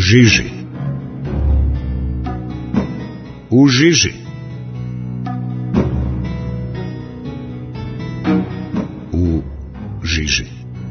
žiži. U žiži. U žiži.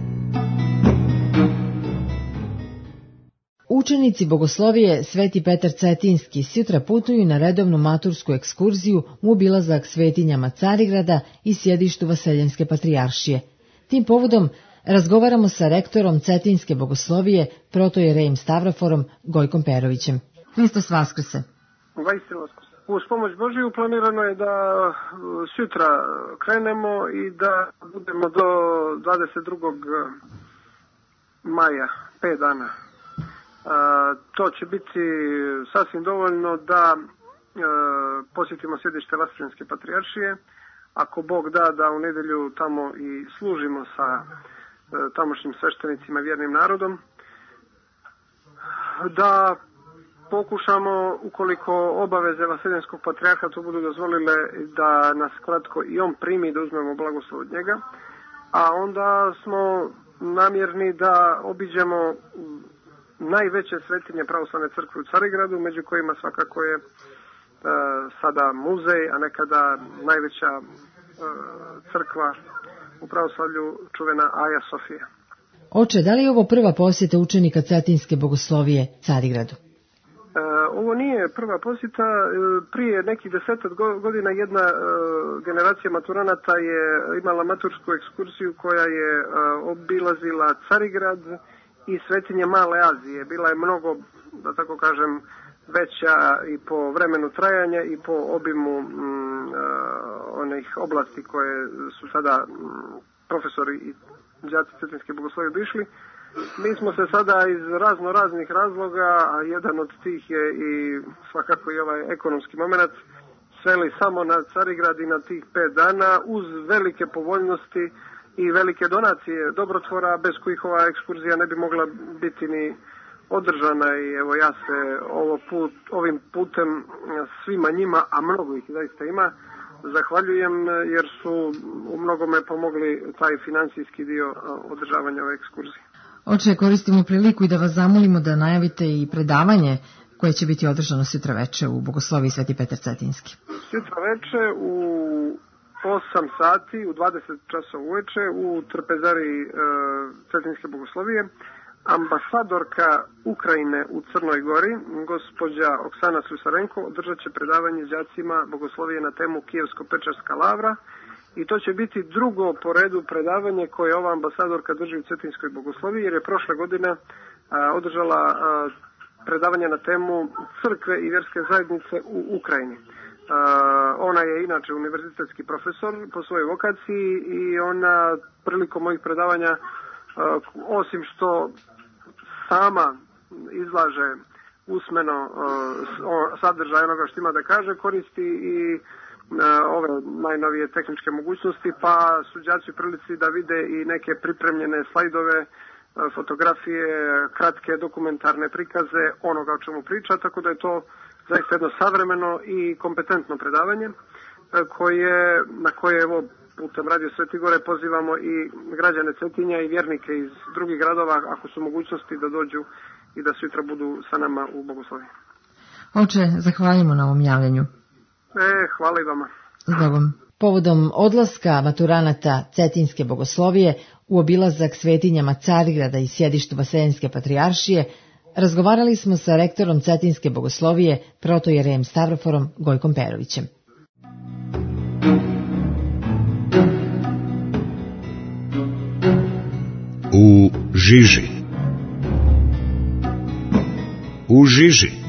Učenici bogoslovije Sveti Petar Cetinski sutra putuju na redovnu matursku ekskurziju u obilazak svetinjama Carigrada i sjedištu Vaseljenske patrijaršije. Tim povodom razgovaramo sa rektorom Cetinske bogoslovije, protojerejem Stavroforom Gojkom Perovićem. Hristos Vaskrse. Vaistinu Vaskrse. Uz pomoć Božiju planirano je da sutra krenemo i da budemo do 22. maja, 5 dana. To će biti sasvim dovoljno da posjetimo sjedište Vaseljenske patrijaršije. Ako Bog da u nedjelju tamo i služimo sa tamošnjim sveštenicima i vjernim narodom, da pokušamo, ukoliko obaveze Vaseljenskog patrijarha to budu dozvolile, da nas kratko i on primi, da uzmemo blagoslov od njega, a onda smo namjerni da obiđemo najveće svetinje pravoslavne crkve u Carigradu, među kojima svakako je sada muzej, a nekada najveća crkva u pravoslavlju, čuvena Aja Sofija. Oče, da li je ovo prva posjeta učenika Cetinske bogoslovije Carigradu? Ovo nije prva posjeta. Prije nekih 10 godina jedna generacija maturanata je imala matursku ekskursiju koja je obilazila Carigrad i svetinje Male Azije. Bila je mnogo, da tako kažem, veća i po vremenu trajanja i po obimu onih oblasti koje su sada profesori i đaci Cetinske bogoslovije obišli. Mi smo se sada iz raznih razloga, a jedan od tih je i svakako i ovaj ekonomski moment, sveli samo na Carigrad i na tih 5 dana uz velike povoljnosti i velike donacije dobrotvora, bez kojih ova ekskurzija ne bi mogla biti ni održana. I evo, ja se ovim putem svima njima, a mnogo ih zaista ima, zahvaljujem, jer su u mnogome pomogli taj financijski dio održavanja ove ekskurzije. Oče, koristimo priliku i da vas zamolimo da najavite i predavanje koje će biti održano sutra veče u Bogosloviji Sveti Petar Cetinski. Sutra veče u 8 sati, u 20 časova uveče, u trpezariji Cetinske bogoslovije, ambasadorka Ukrajine u Crnoj Gori, gospođa Oksana Slusarenko, održat će predavanje đacima bogoslovije na temu Kijevsko-Pečarska lavra, i to će biti drugo po redu predavanje koje ova ambasadorka drži u Cetinskoj bogosloviji, jer je prošle godine održala predavanje na temu crkve i vjerske zajednice u Ukrajini. Ona je inače univerzitetski profesor po svojoj vokaciji i ona prilikom mojih predavanja, osim što sama izlaže usmeno sadržaj onoga što ima da kaže, koristi i ove najnovije tehničke mogućnosti, pa su đaci u prilici da vide i neke pripremljene slajdove, fotografije, kratke dokumentarne prikaze onoga o čemu priča, tako da je to zaista jedno savremeno i kompetentno predavanje na koje evo putem Radio Sveti Gore pozivamo i građane Cetinja i vjernike iz drugih gradova, ako su mogućnosti, da dođu i da sutra budu sa nama u Bogosloviji. Oče, zahvaljujemo na ovom javljanju. Hvala i vama. Zbogom. Povodom odlaska maturanata Cetinske bogoslovije u obilazak svetinjama Carigrada i sjedištu Vaseljenske patrijaršije, razgovarali smo sa rektorom Cetinske bogoslovije, protojerejem Stavroforom Gojkom Perovićem. U žiži. U žiži.